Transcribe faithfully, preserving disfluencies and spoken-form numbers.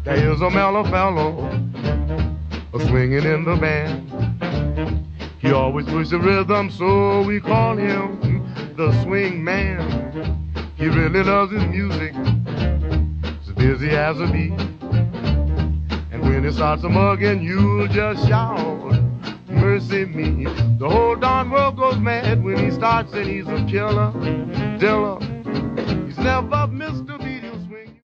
Here's a mellow fellow, a swinging in the band. He always pushes the rhythm, so we call him the swing man. He really loves his music, as busy as a bee. And when he starts a mugging, you'll just shout, mercy me. The whole darn world goes mad when he starts, and he's a killer, diller.